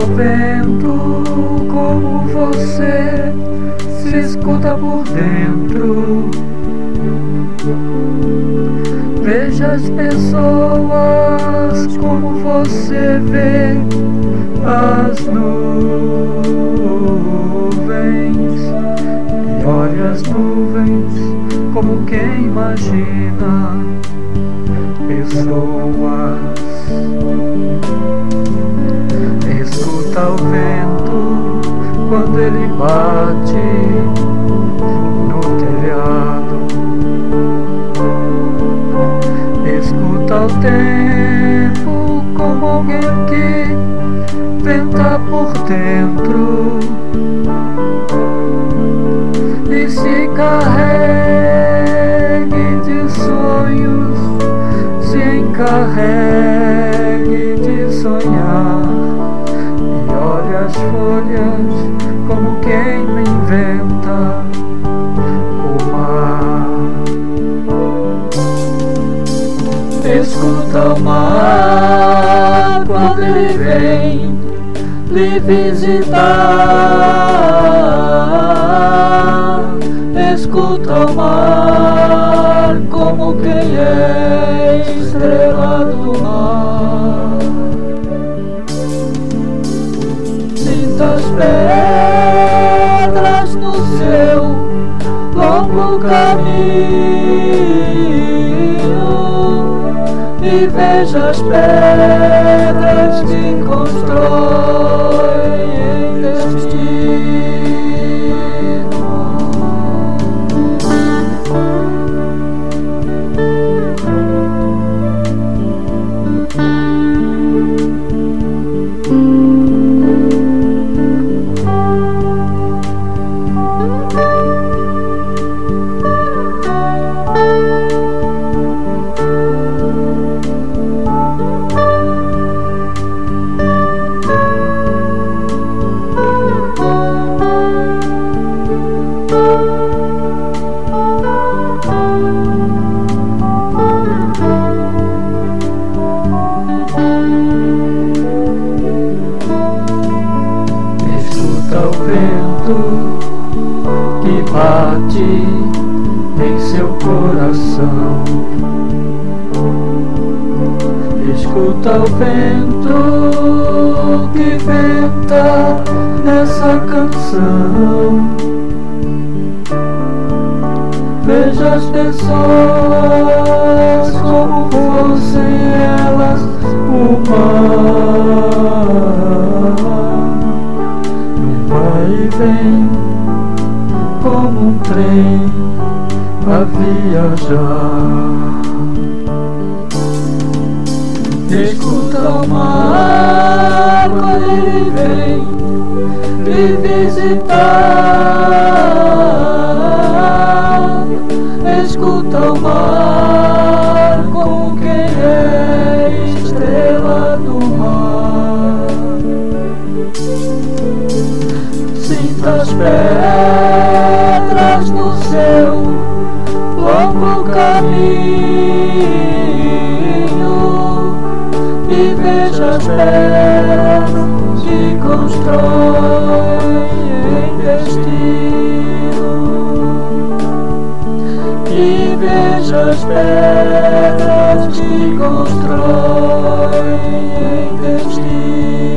vento como você se escuta por dentro. Veja as pessoas como você vê as nuvens, e olha as nuvens como quem imagina pessoas. Escuta o vento quando ele bate no telhado. Escuta o tempo como alguém que venta por dentro e se carregue de sonhos, se encarregue de sonhar, e olha as folhas como quem inventa o mar. Escuta o mar quando ele vem lhe visitar. Escuta o mar como quem é estrela do mar. Sinta as pedras no seu longo caminho e veja as pedras que constroem destino. Escuta o vento que bate em seu coração. Escuta o vento que venta nessa canção. Veja as pessoas como fossem elas o mar. Num vai e vem como um trem a viajar. Escuta o mar quando ele vem lhe visitar. Escuta o mar como quem é estrela do mar. Sinta as pedras no seu longo caminho e veja as pedras que constroem destino. E veja as pedras que constroem destino.